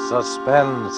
Suspense.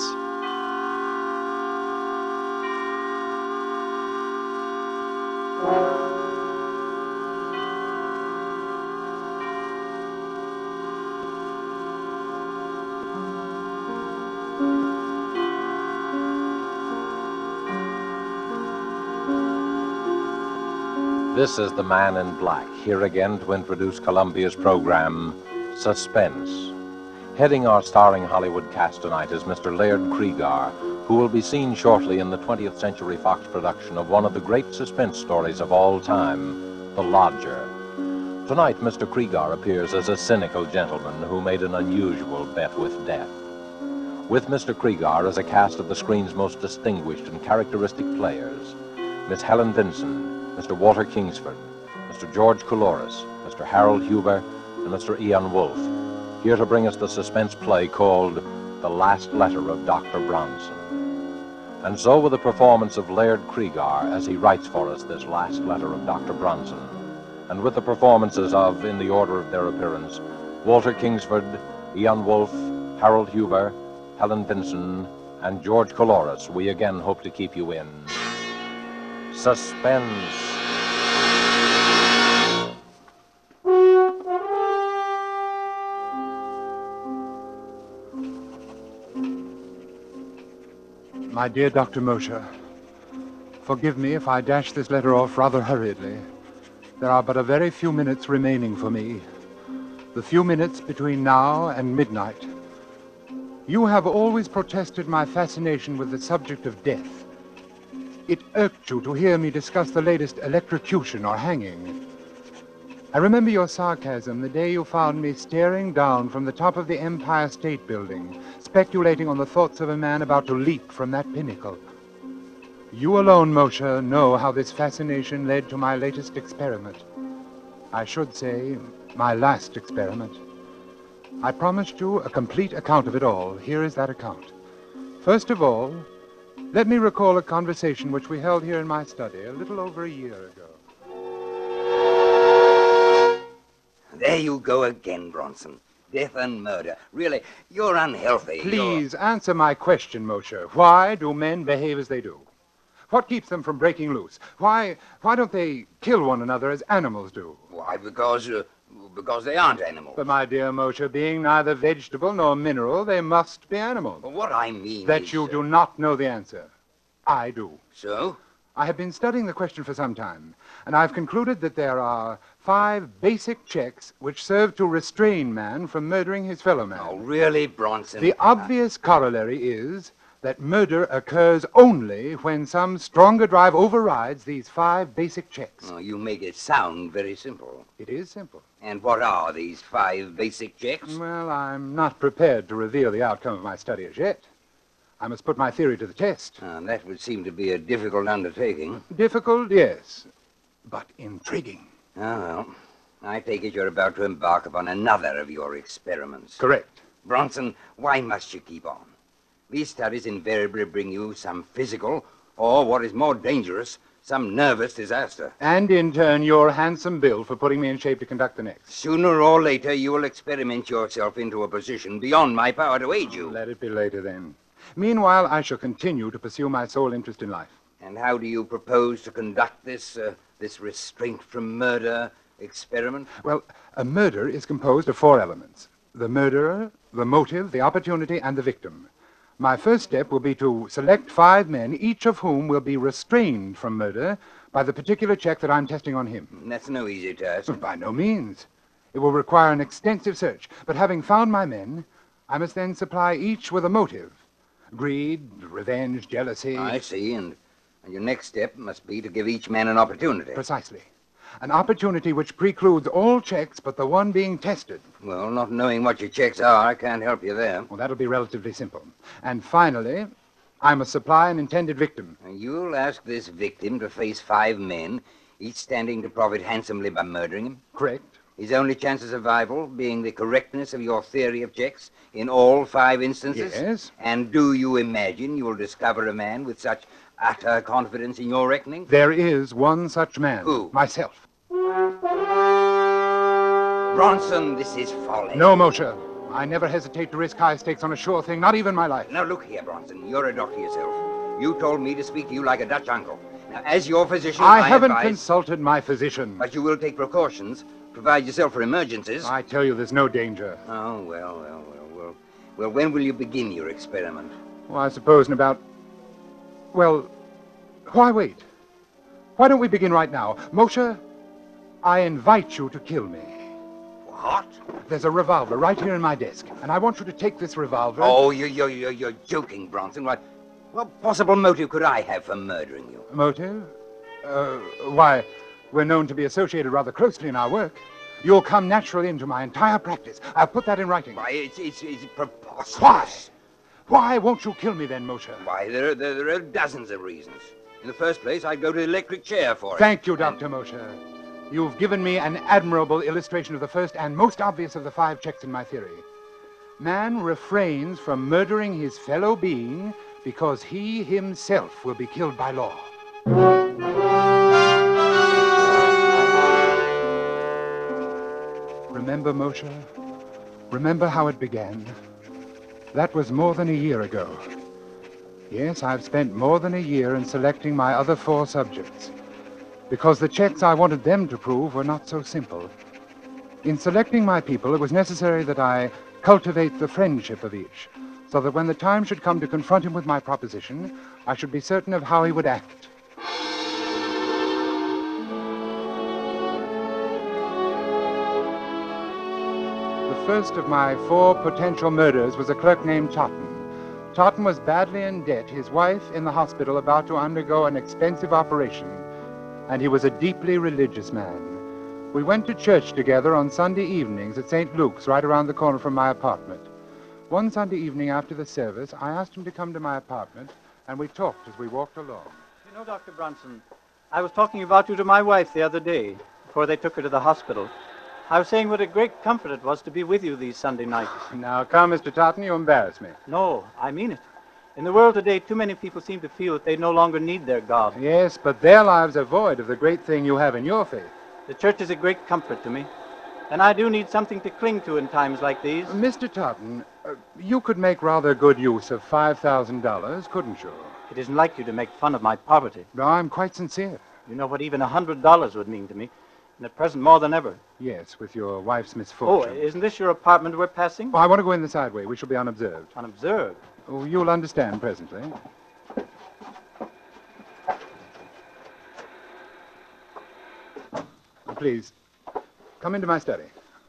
This is the Man in Black, here again to introduce Columbia's program, Suspense. Heading our starring Hollywood cast tonight is Mr. Laird Cregar, who will be seen shortly in the 20th Century Fox production of one of the great suspense stories of all time, The Lodger. Tonight, Mr. Cregar appears as a cynical gentleman who made an unusual bet with death. With Mr. Cregar as a cast of the screen's most distinguished and characteristic players, Miss Helen Vinson, Mr. Walter Kingsford, Mr. George Coulouris, Mr. Harold Huber, and Mr. Ian Wolfe, here to bring us the suspense play called The Last Letter of Dr. Bronson. And so with the performance of Laird Cregar as he writes for us this last letter of Dr. Bronson, and with the performances of, in the order of their appearance, Walter Kingsford, Ian Wolfe, Harold Huber, Helen Vinson, and George Coulouris, we again hope to keep you in suspense. My dear Dr. Mosher, forgive me if I dash this letter off rather hurriedly. There are but a very few minutes remaining for me. The few minutes between now and midnight. You have always protested my fascination with the subject of death. It irked you to hear me discuss the latest electrocution or hanging. I remember your sarcasm the day you found me staring down from the top of the Empire State Building, speculating on the thoughts of a man about to leap from that pinnacle. You alone, Mosher, know how this fascination led to my latest experiment. I should say, my last experiment. I promised you a complete account of it all. Here is that account. First of all, let me recall a conversation which we held here in my study a little over a year ago. There you go again, Bronson. Death and murder. Really, you're unhealthy. Please answer my question, Mosher. Why do men behave as they do? What keeps them from breaking loose? Why don't they kill one another as animals do? Why, because they aren't animals. But, my dear Mosher, being neither vegetable nor mineral, they must be animals. Well, what I mean that is... you do not know the answer. I do. So? I have been studying the question for some time, and I've concluded that there are 5 basic checks which serve to restrain man from murdering his fellow man. Oh, really, Bronson? The obvious corollary is that murder occurs only when some stronger drive overrides these 5 basic checks. Oh, you make it sound very simple. It is simple. And what are these 5 basic checks? Well, I'm not prepared to reveal the outcome of my study as yet. I must put my theory to the test. That would seem to be a difficult undertaking. Difficult, yes, but intriguing. Oh, well, I take it you're about to embark upon another of your experiments. Correct. Bronson, why must you keep on? These studies invariably bring you some physical, or what is more dangerous, some nervous disaster. And in turn, your handsome bill for putting me in shape to conduct the next. Sooner or later, you will experiment yourself into a position beyond my power to aid you. Let it be later, then. Meanwhile, I shall continue to pursue my sole interest in life. And how do you propose to conduct this restraint from murder experiment? Well, a murder is composed of 4 elements. The murderer, the motive, the opportunity, and the victim. My first step will be to select 5 men, each of whom will be restrained from murder by the particular check that I'm testing on him. That's no easy task. By no means. It will require an extensive search. But having found my men, I must then supply each with a motive. Greed, revenge, jealousy. I see, and your next step must be to give each man an opportunity. Precisely. An opportunity which precludes all checks but the one being tested. Well, not knowing what your checks are, I can't help you there. Well, that'll be relatively simple. And finally, I must supply an intended victim. And you'll ask this victim to face 5 men, each standing to profit handsomely by murdering him? Correct. His only chance of survival being the correctness of your theory of checks in all 5 instances? Yes. And do you imagine you will discover a man with such utter confidence in your reckoning? There is one such man. Who? Myself. Bronson, this is folly. No, Mosher. I never hesitate to risk high stakes on a sure thing, not even my life. Now, look here, Bronson. You're a doctor yourself. You told me to speak to you like a Dutch uncle. Now, as your physician, I haven't advise... consulted my physician. But you will take precautions, provide yourself for emergencies. I tell you, there's no danger. Oh, well, when will you begin your experiment? Well, I suppose in about... Well, why wait? Why don't we begin right now? Moshe, I invite you to kill me. What? There's a revolver right here in my desk, and I want you to take this revolver... Oh, you're joking, Bronson. What possible motive could I have for murdering you? Motive? Why, we're known to be associated rather closely in our work. You'll come naturally into my entire practice. I'll put that in writing. Why, it's preposterous. Why? Why won't you kill me then, Moshe? Why, there are dozens of reasons. In the first place, I'd go to the electric chair for it. Thank you, Dr. Moshe. You've given me an admirable illustration of the first and most obvious of the 5 checks in my theory. Man refrains from murdering his fellow being because he himself will be killed by law. Remember, Moshe? Remember how it began? That was more than a year ago. Yes, I've spent more than a year in selecting my other 4 subjects, because the checks I wanted them to prove were not so simple. In selecting my people, it was necessary that I cultivate the friendship of each, so that when the time should come to confront him with my proposition, I should be certain of how he would act. The first of my 4 potential murders was a clerk named Totten. Totten was badly in debt, his wife in the hospital about to undergo an expensive operation, and he was a deeply religious man. We went to church together on Sunday evenings at St. Luke's, right around the corner from my apartment. One Sunday evening after the service, I asked him to come to my apartment, and we talked as we walked along. You know, Dr. Bronson, I was talking about you to my wife the other day, before they took her to the hospital. I was saying what a great comfort it was to be with you these Sunday nights. Now, come, Mr. Totten, you embarrass me. No, I mean it. In the world today, too many people seem to feel that they no longer need their God. Yes, but their lives are void of the great thing you have in your faith. The church is a great comfort to me, and I do need something to cling to in times like these. Mr. Totten, you could make rather good use of $5,000, couldn't you? It isn't like you to make fun of my poverty. No, I'm quite sincere. You know what even $100 would mean to me, and at present more than ever. Yes, with your wife's Oh, misfortune. isn't this your apartment we're passing? Oh, I want to go in the side way. We shall be unobserved. Unobserved. Oh, you'll understand presently. Please, come into my study.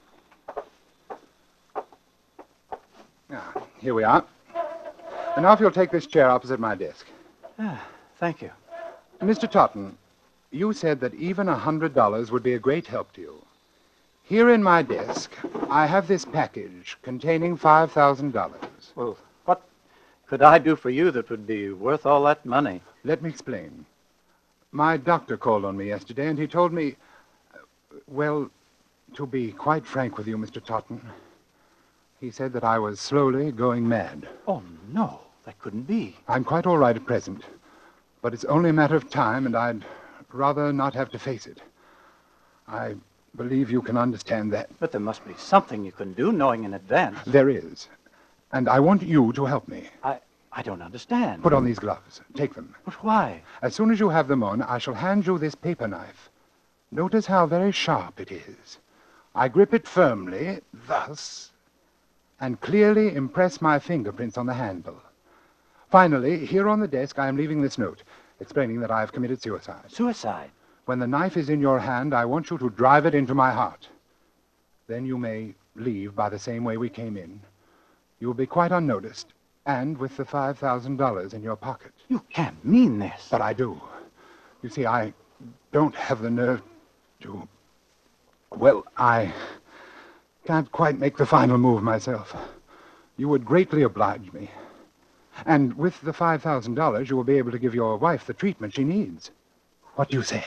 Here we are. And now if you'll take this chair opposite my desk. Thank you. Mr. Totten, you said that even $100 would be a great help to you. Here in my desk, I have this package containing $5,000. Well, what could I do for you that would be worth all that money? Let me explain. My doctor called on me yesterday, and he told me... Well, to be quite frank with you, Mr. Totten, he said that I was slowly going mad. Oh, no, that couldn't be. I'm quite all right at present, but it's only a matter of time, and I'd rather not have to face it. I believe you can understand that. But there must be something you can do, knowing in advance. There is, and I want you to help me. I don't understand. Put on these gloves. Take them. But why? As soon as you have them on, I shall hand you this paper knife. Notice how very sharp it is. I grip it firmly, thus, and clearly impress my fingerprints on the handle. Finally, here on the desk, I am leaving this note, explaining that I have committed suicide. Suicide? When the knife is in your hand, I want you to drive it into my heart. Then you may leave by the same way we came in. You will be quite unnoticed, and with the $5,000 in your pocket. You can't mean this. But I do. You see, I don't have the nerve to... Well, I can't quite make the final move myself. You would greatly oblige me. And with the $5,000, you will be able to give your wife the treatment she needs. What do you say?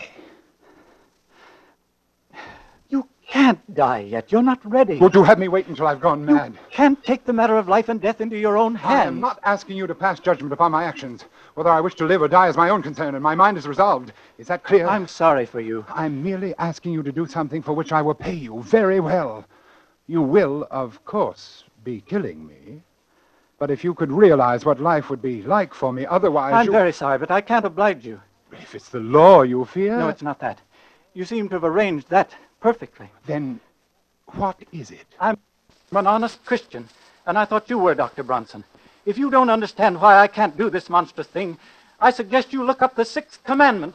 You can't die yet. You're not ready. Would you have me wait until I've gone mad? You can't take the matter of life and death into your own hands. I am not asking you to pass judgment upon my actions. Whether I wish to live or die is my own concern, and my mind is resolved. Is that clear? I'm sorry for you. I'm merely asking you to do something for which I will pay you very well. You will, of course, be killing me. But if you could realize what life would be like for me otherwise, I'm very sorry, but I can't oblige you. If it's the law you fear... No, it's not that. You seem to have arranged that perfectly. Then what is it? I'm an honest Christian, and I thought you were, Dr. Bronson. If you don't understand why I can't do this monstrous thing, I suggest you look up the 6th commandment.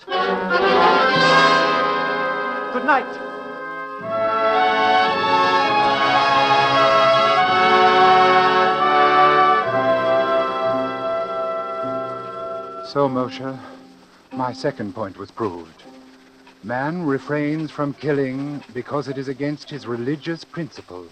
Good night. So, Moshe, my second point was proved. Man refrains from killing because it is against his religious principles.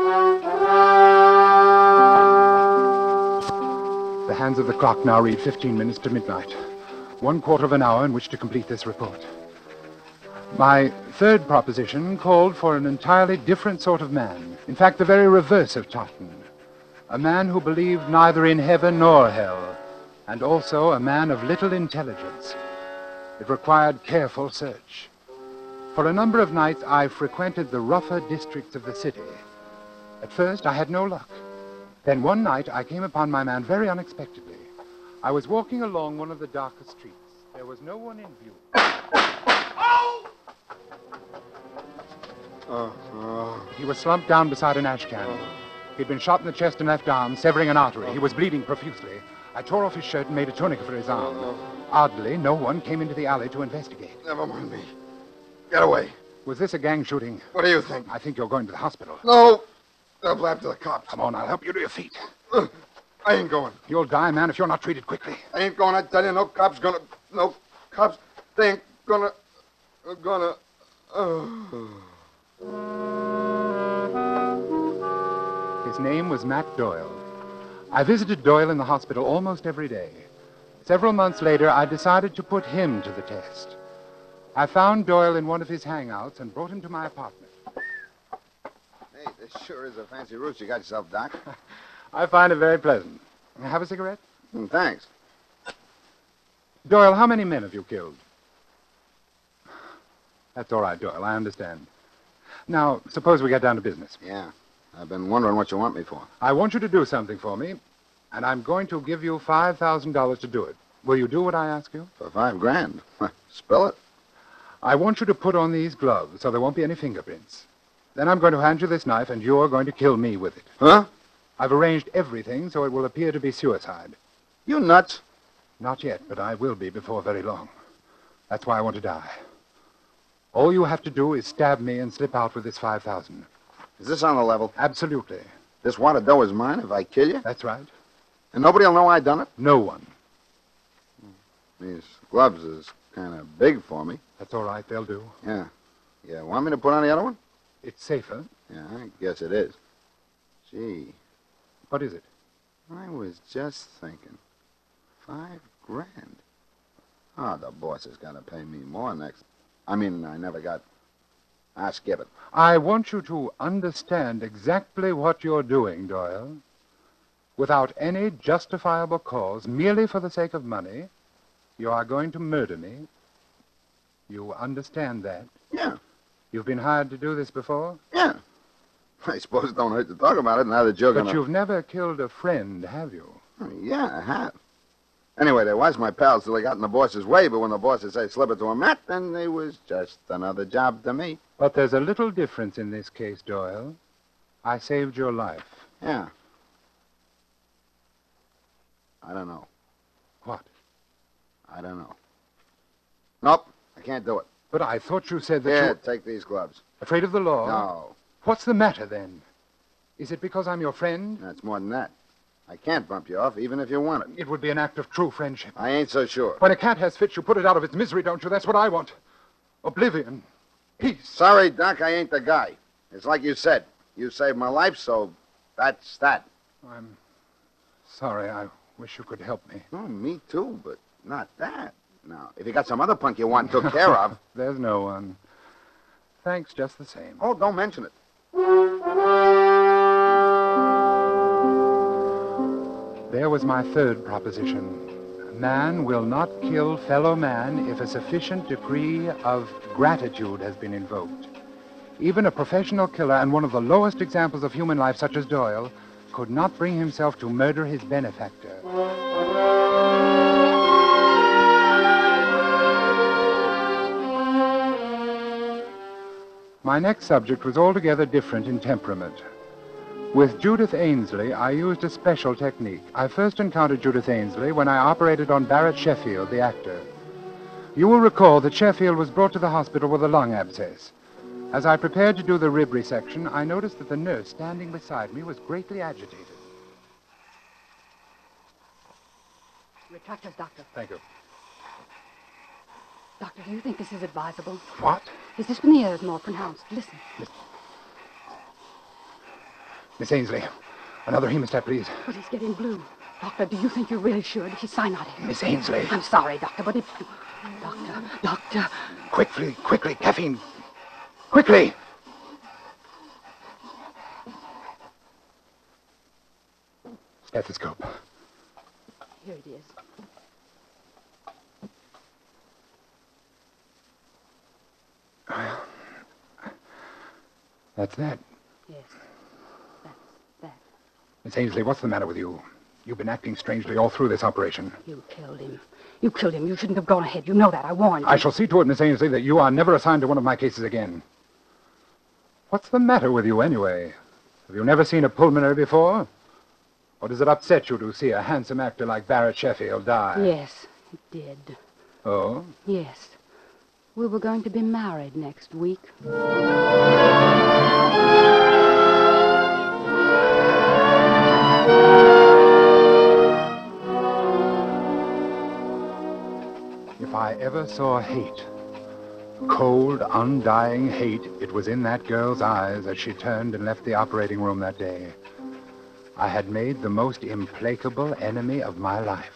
The hands of the clock now read 15 minutes to midnight. 1/4 of an hour in which to complete this report. My third proposition called for an entirely different sort of man. In fact, the very reverse of Totten. A man who believed neither in heaven nor hell, and also a man of little intelligence. It required careful search. For a number of nights, I frequented the rougher districts of the city. At first, I had no luck. Then one night, I came upon my man very unexpectedly. I was walking along one of the darker streets. There was no one in view. He was slumped down beside an ash can. He'd been shot in the chest and left arm, severing an artery. He was bleeding profusely. I tore off his shirt and made a tourniquet for his arm. Oddly, no one came into the alley to investigate. Never mind me. Get away. Was this a gang shooting? What do you think? I think you're going to the hospital. No. They'll blab to the cops. Come on, I'll help you to your feet. I ain't going. You'll die, man, if you're not treated quickly. I ain't going, I tell you. No cops gonna... No cops. They ain't gonna... His name was Matt Doyle. I visited Doyle in the hospital almost every day. Several months later, I decided to put him to the test. I found Doyle in one of his hangouts and brought him to my apartment. Hey, this sure is a fancy roost you got yourself, Doc. I find it very pleasant. Have a cigarette? Thanks. Doyle, how many men have you killed? That's all right, Doyle. I understand. Now, suppose we get down to business. Yeah. I've been wondering what you want me for. I want you to do something for me, and I'm going to give you $5,000 to do it. Will you do what I ask you? For $5,000? Spill it. I want you to put on these gloves so there won't be any fingerprints. Then I'm going to hand you this knife, and you're going to kill me with it. Huh? I've arranged everything so it will appear to be suicide. You nuts? Not yet, but I will be before very long. That's why I want to die. All you have to do is stab me and slip out with this $5,000. Is this on the level? Absolutely. This wad of dough is mine if I kill you? That's right. And nobody will know I done it? No one. These gloves is kind of big for me. That's all right. They'll do. Yeah. Yeah, want me to put on the other one? It's safer. Yeah, I guess it is. Gee, What is it? I was just thinking. $5,000. Oh, the boss has got to pay me more next. I mean, I never got... I'll skip it. I want you to understand exactly what you're doing, Doyle. Without any justifiable cause, merely for the sake of money, you are going to murder me. You understand that? Yeah, You've been hired to do this before? yeah. I suppose it don't hurt to talk about it now that you're But gonna... you've never killed a friend, have you? Yeah, I have. Anyway, they was my pals till they got in the boss's way, but when the boss said slip it to a Matt, then they was just another job to me. But there's a little difference in this case, Doyle. I saved your life. Yeah. I don't know. What? I don't know. Nope, I can't do it. But I thought you said that Yeah, you... take these gloves. Afraid of the law? No, What's the matter, then? Is it because I'm your friend? that's more than that. I can't bump you off, even if you want it. It would be an act of true friendship. I ain't so sure. When a cat has fits, you put it out of its misery, don't you? That's what I want. Oblivion. Peace. Sorry, Doc, I ain't the guy. It's like you said. You saved my life, so that's that. I'm sorry. I wish you could help me. Oh, me too, but not that. Now, if you got some other punk you want took care of... There's no one. Thanks just the same. Oh, don't mention it. There was my third proposition. Man will not kill fellow man if a sufficient degree of gratitude has been invoked. Even a professional killer and one of the lowest examples of human life, such as Doyle, could not bring himself to murder his benefactor. My next subject was altogether different in temperament. With Judith Ainsley, I used a special technique. I first encountered Judith Ainsley when I operated on Barrett Sheffield, the actor. You will recall that Sheffield was brought to the hospital with a lung abscess. As I prepared to do the rib resection, I noticed that the nurse standing beside me was greatly agitated. Retractors, Doctor. Thank you. Doctor, do you think this is advisable? What? His dyspnea is more pronounced. Listen. Miss Ainsley, another hemostat, please. But he's getting blue. Doctor, do you think you really should? He's cyanotic. Miss Ainsley. I'm sorry, Doctor, but if... Doctor. Quickly, caffeine. Quickly! Stethoscope. Here it is. That's that. Yes, that's that. Miss Ainsley, what's the matter with you? You've been acting strangely all through this operation. You killed him. You killed him. You shouldn't have gone ahead. You know that. I warned you. I shall see to it, Miss Ainsley, that you are never assigned to one of my cases again. What's the matter with you, anyway? Have you never seen a pulmonary before? Or does it upset you to see a handsome actor like Barrett Sheffield die? Yes, it did. Oh? Yes. We were going to be married next week. If I ever saw hate, cold, undying hate, it was in that girl's eyes as she turned and left the operating room that day. I had made the most implacable enemy of my life.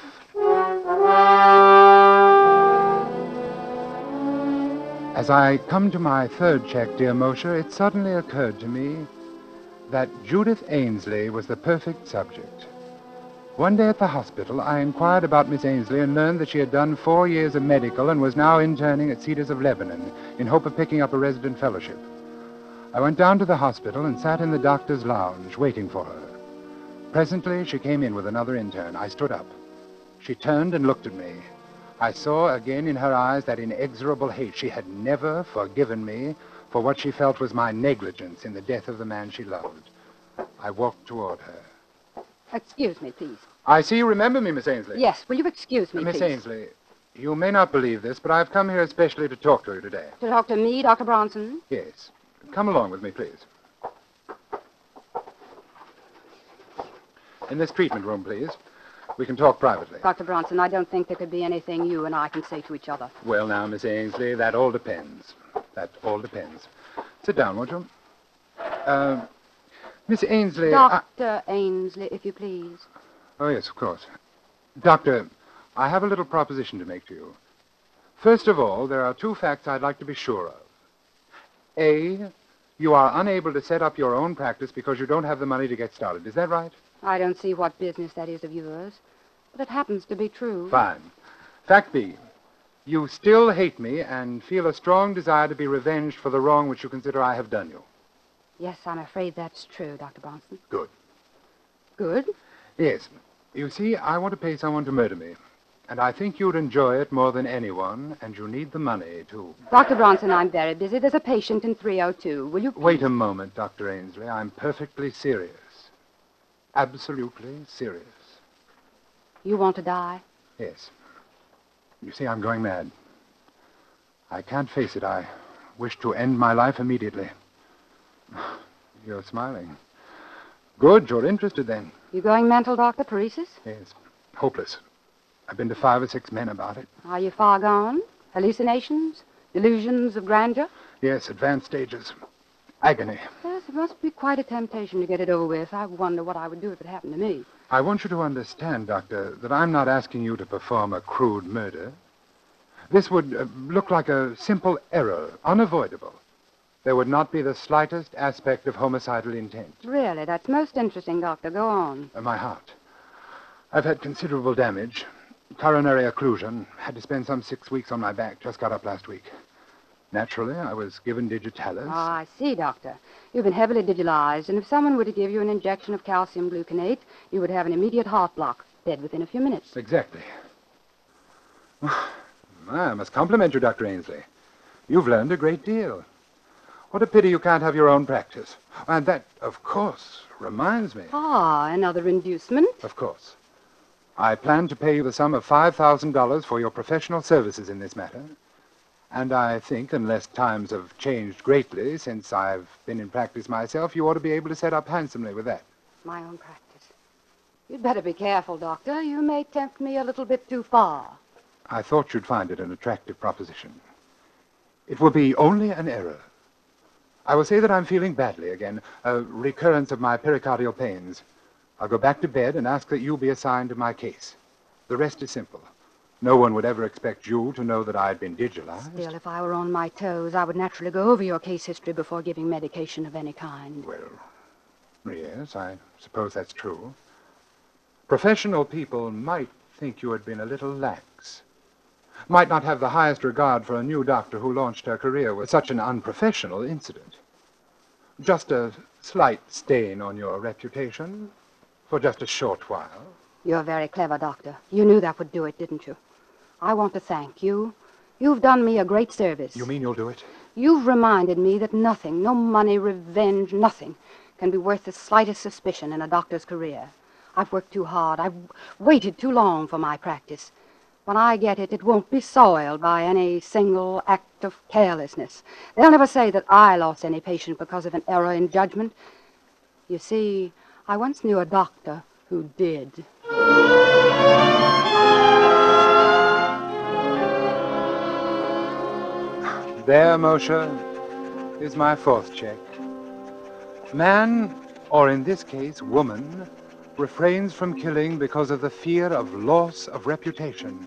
As I come to my third check, dear Mosher, it suddenly occurred to me that Judith Ainsley was the perfect subject. One day at the hospital, I inquired about Miss Ainsley and learned that she had done 4 years of medical and was now interning at Cedars of Lebanon in hope of picking up a resident fellowship. I went down to the hospital and sat in the doctor's lounge waiting for her. Presently, she came in with another intern. I stood up. She turned and looked at me. I saw again in her eyes that inexorable hate. She had never forgiven me for what she felt was my negligence in the death of the man she loved. I walked toward her. Excuse me, please. I see you remember me, Miss Ainsley. Yes, will you excuse me, Miss please? Ainsley, you may not believe this, but I've come here especially to talk to you today. To talk to me, Dr. Bronson? Yes. Come along with me, please. In this treatment room, please. We can talk privately. Dr. Bronson, I don't think there could be anything you and I can say to each other. Well, now, Miss Ainsley, that all depends. That all depends. Sit down, won't you? Miss Ainsley... Dr. Ainsley, if you please. Oh, yes, of course. Doctor, I have a little proposition to make to you. First of all, there are 2 facts I'd like to be sure of. A, you are unable to set up your own practice because you don't have the money to get started. Is that right? I don't see what business that is of yours, but it happens to be true. Fine. Fact B, you still hate me and feel a strong desire to be revenged for the wrong which you consider I have done you. Yes, I'm afraid that's true, Dr. Bronson. Good. Good? Yes. You see, I want to pay someone to murder me. And I think you'd enjoy it more than anyone, and you need the money, too. Dr. Bronson, I'm very busy. There's a patient in 302. Will you... Wait a moment, Dr. Ainsley. I'm perfectly serious. Absolutely serious. You want to die? Yes. You see, I'm going mad. I can't face it. I wish to end my life immediately. You're smiling. Good, you're interested then. You going mental, Doctor? Paresis? Yes. Hopeless. I've been to 5 or 6 men about it. Are you far gone? Hallucinations? Delusions of grandeur? Yes, advanced stages. Agony. Yes, it must be quite a temptation to get it over with. I wonder what I would do if it happened to me. I want you to understand, Doctor, that I'm not asking you to perform a crude murder. This would look like a simple error, unavoidable. There would not be the slightest aspect of homicidal intent. Really? That's most interesting, Doctor. Go on. My heart. I've had considerable damage. Coronary occlusion. Had to spend some 6 weeks on my back. Just got up last week. Naturally, I was given digitalis. Oh, I see, Doctor. You've been heavily digitalized, and if someone were to give you an injection of calcium gluconate, you would have an immediate heart block, dead within a few minutes. Exactly. I must compliment you, Dr. Ainsley. You've learned a great deal. What a pity you can't have your own practice. And that, of course, reminds me. Ah, another inducement? Of course. I plan to pay you the sum of $5,000 for your professional services in this matter. And I think, unless times have changed greatly since I've been in practice myself, you ought to be able to set up handsomely with that. My own practice. You'd better be careful, Doctor. You may tempt me a little bit too far. I thought you'd find it an attractive proposition. It will be only an error. I will say that I'm feeling badly again, a recurrence of my pericardial pains. I'll go back to bed and ask that you be assigned to my case. The rest is simple. No one would ever expect you to know that I'd been digitalized. Still, if I were on my toes, I would naturally go over your case history before giving medication of any kind. Well, yes, I suppose that's true. Professional people might think you had been a little lax. Might not have the highest regard for a new doctor who launched her career with such an unprofessional incident. Just a slight stain on your reputation for just a short while. You're very clever, Doctor. You knew that would do it, didn't you? I want to thank you. You've done me a great service. You mean you'll do it? You've reminded me that nothing, no money, revenge, nothing, can be worth the slightest suspicion in a doctor's career. I've worked too hard. I've waited too long for my practice. When I get it, it won't be soiled by any single act of carelessness. They'll never say that I lost any patient because of an error in judgment. You see, I once knew a doctor who did. There, Moshe, is my fourth check. Man, or in this case, woman, refrains from killing because of the fear of loss of reputation.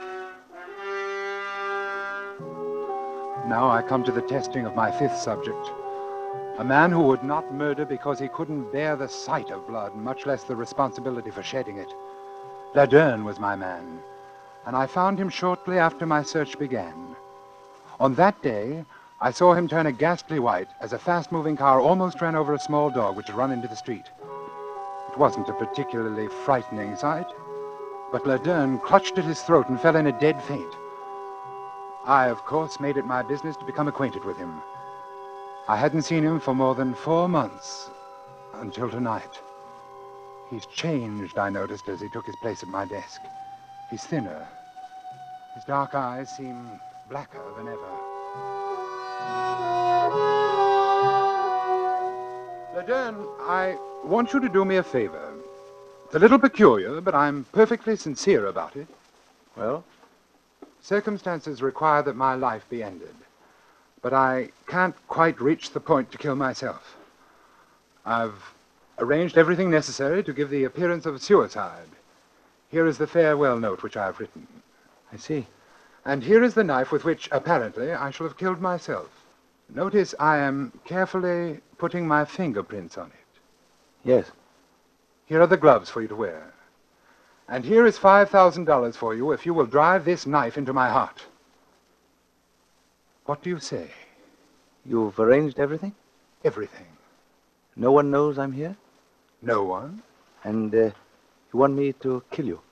Now I come to the testing of my fifth subject. A man who would not murder because he couldn't bear the sight of blood, much less the responsibility for shedding it. Laderne was my man, and I found him shortly after my search began. On that day, I saw him turn a ghastly white as a fast-moving car almost ran over a small dog which had run into the street. It wasn't a particularly frightening sight, but Laderne clutched at his throat and fell in a dead faint. I, of course, made it my business to become acquainted with him. I hadn't seen him for more than 4 months, until tonight. He's changed, I noticed, as he took his place at my desk. He's thinner. His dark eyes seem blacker than ever. Laderne, I want you to do me a favor. It's a little peculiar, but I'm perfectly sincere about it. Well? Circumstances require that my life be ended, but I can't quite reach the point to kill myself. I've arranged everything necessary to give the appearance of suicide. Here is the farewell note which I have written. I see. And here is the knife with which, apparently, I shall have killed myself. Notice I am carefully putting my fingerprints on it. Yes. Here are the gloves for you to wear. And here is $5,000 for you if you will drive this knife into my heart. What do you say? You've arranged everything? Everything. No one knows I'm here? No one? And you want me to kill you?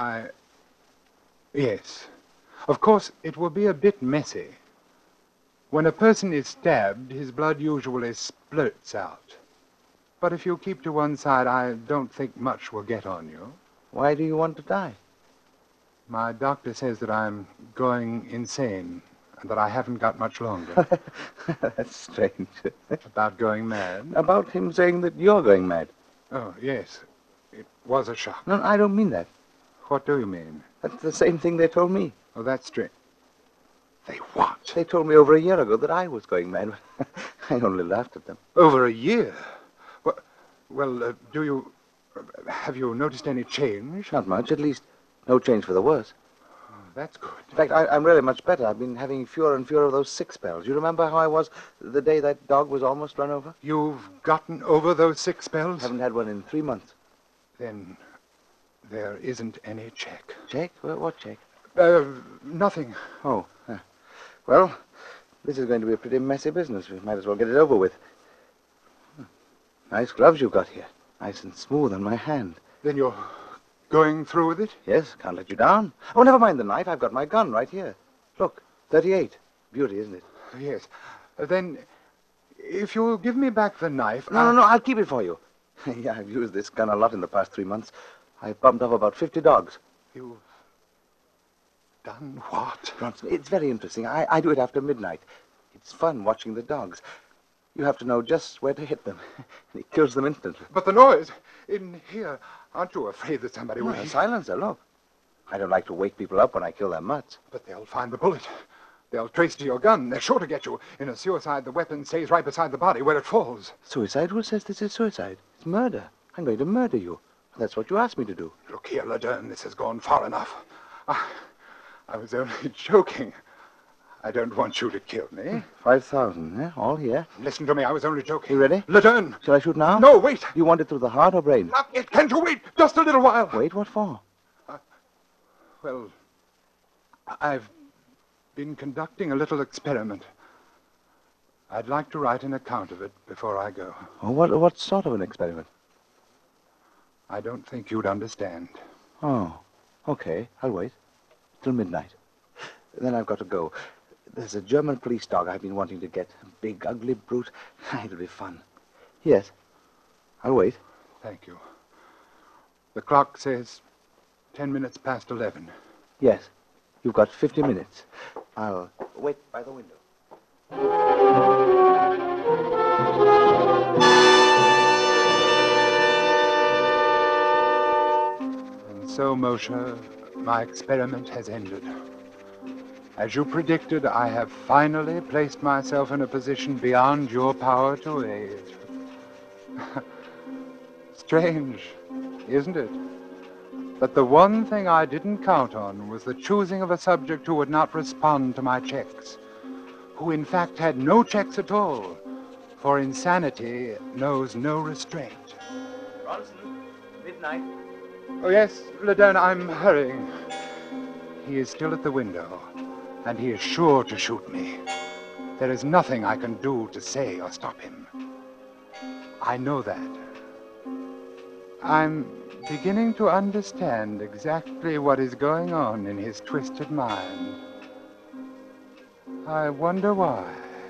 Yes. Of course, it will be a bit messy. When a person is stabbed, his blood usually splurts out. But if you keep to one side, I don't think much will get on you. Why do you want to die? My doctor says that I'm going insane and that I haven't got much longer. That's strange. About going mad? About him saying that you're going mad. Oh, yes. It was a shock. No, I don't mean that. What do you mean? That's the same thing they told me. Oh, that's strange. They what? They told me over a year ago that I was going mad. I only laughed at them. Over a year? Well, have you noticed any change? Not much, at least no change for the worse. Oh, that's good. In fact, I'm really much better. I've been having fewer and fewer of those sick spells. You remember how I was the day that dog was almost run over? You've gotten over those sick spells? Haven't had one in 3 months. Then there isn't any check. Check? What check? Nothing. Oh. Well, This is going to be a pretty messy business. We might as well get it over with. Nice gloves you've got here. Nice and smooth on my hand. Then you're going through with it? Yes, can't let you down. Oh, never mind the knife. I've got my gun right here. Look, 38. Beauty, isn't it? Yes. Then, if you'll give me back the knife... No, I'll keep it for you. Yeah, I've used this gun a lot in the past 3 months. I've bumped off about 50 dogs. You've done what? Bronson, it's very interesting. I do it after midnight. It's fun watching the dogs. You have to know just where to hit them. And it kills them instantly. But the noise in here, aren't you afraid that somebody will... A silencer, look. I don't like to wake people up when I kill their mutts. But they'll find the bullet. They'll trace to your gun. They're sure to get you. In a suicide, the weapon stays right beside the body where it falls. Suicide? Who says this is suicide? It's murder. I'm going to murder you. That's what you asked me to do. Look here, Laderne, this has gone far enough. I was only joking. I don't want you to kill me. 5,000, eh? All here. Listen to me, I was only joking. You ready? Laderne! Shall I shoot now? No, wait! You want it through the heart or brain? Not yet. Can't you wait? Just a little while. Wait, what for? Well, I've been conducting a little experiment. I'd like to write an account of it before I go. Oh, what sort of an experiment? I don't think you'd understand. Oh, okay. I'll wait. Till midnight. Then I've got to go. There's a German police dog I've been wanting to get. A big, ugly brute. It'll be fun. Yes. I'll wait. Thank you. The clock says 10 minutes past 11. Yes. You've got 50 minutes. I'll wait by the window. And so, Moshe, my experiment has ended. As you predicted, I have finally placed myself in a position beyond your power to aid. Strange, isn't it? That the one thing I didn't count on was the choosing of a subject who would not respond to my checks, who in fact had no checks at all, for insanity knows no restraint. Bronson, midnight. Oh, yes, Laderne, I'm hurrying. He is still at the window, and he is sure to shoot me. There is nothing I can do to say or stop him. I know that. I'm beginning to understand exactly what is going on in his twisted mind. I wonder why.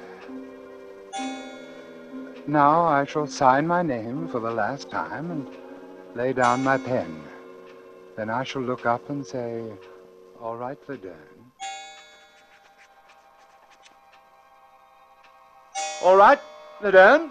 Now I shall sign my name for the last time and lay down my pen. Then I shall look up and say, "All right, Laderne." All right, Laderne.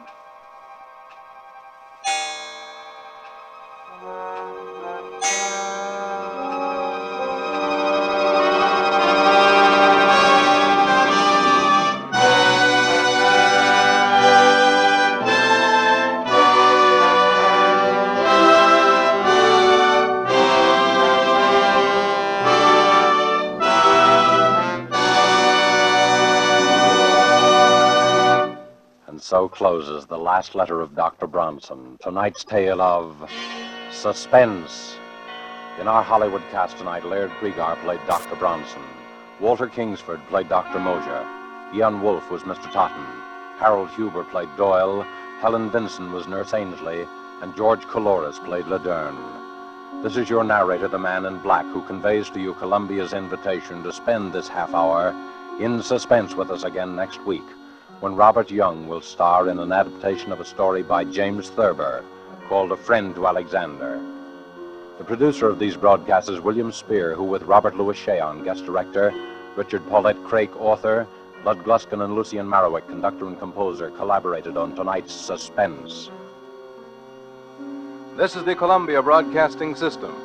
So closes the last letter of Dr. Bronson, tonight's tale of suspense. In our Hollywood cast tonight, Laird Cregar played Dr. Bronson. Walter Kingsford played Dr. Mosher. Ian Wolfe was Mr. Totten. Harold Huber played Doyle. Helen Vinson was Nurse Ainsley. And George Couloris played Laderne. This is your narrator, the Man in Black, who conveys to you Columbia's invitation to spend this half hour in suspense with us again next week, when Robert Young will star in an adaptation of a story by James Thurber called A Friend to Alexander. The producer of these broadcasts is William Spear, who with Robert Louis Cheon, guest director, Richard Paulette Craik, author, Lud Gluskin and Lucian Marowik, conductor and composer, collaborated on tonight's Suspense. This is the Columbia Broadcasting System.